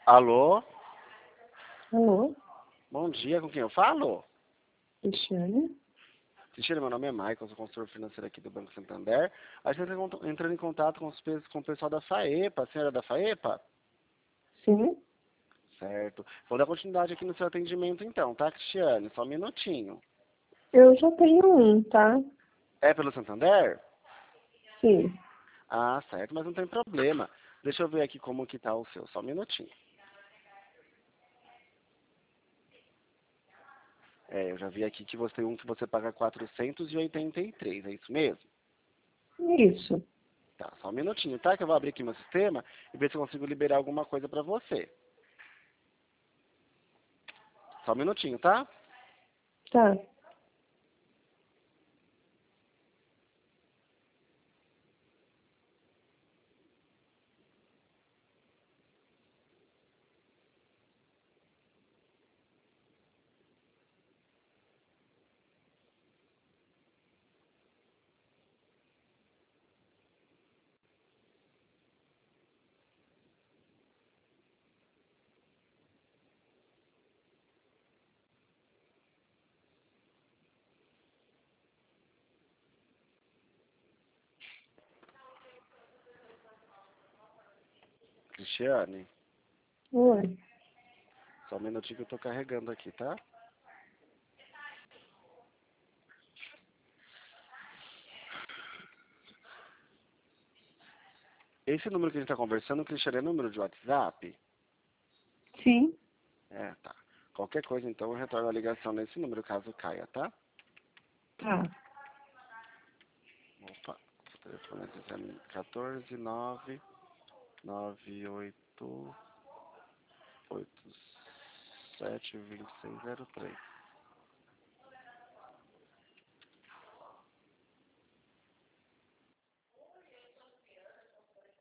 Alô? Alô, Bom dia, com quem eu falo? Cristiane? Cristiane, meu nome é Michael, sou consultor financeiro aqui do Banco Santander. A gente está entrando em contato com o pessoal da FAEPA, a senhora da FAEPA? Sim, Certo. Vou dar continuidade aqui no seu atendimento então, tá, Cristiane? Só um minutinho. eu já tenho um, tá? É pelo Santander? Sim. Ah, certo, mas não tem problema. Deixa eu ver aqui como que tá o seu, só um minutinho. É, eu já vi aqui que você tem um que você paga 483, é isso mesmo? Isso. Tá, só um minutinho, tá? Que eu vou abrir aqui meu sistema e ver se eu consigo liberar alguma coisa pra você. Só um minutinho, tá? Tá. Cristiane, Oi. só um minutinho que eu tô carregando aqui, tá? Esse número que a gente tá conversando, Cristiane, é número de WhatsApp? Sim. É, tá. Qualquer coisa, então, eu retorno a ligação nesse número, caso caia, tá? Tá. Opa, o telefone é 14 9 98 87 2603.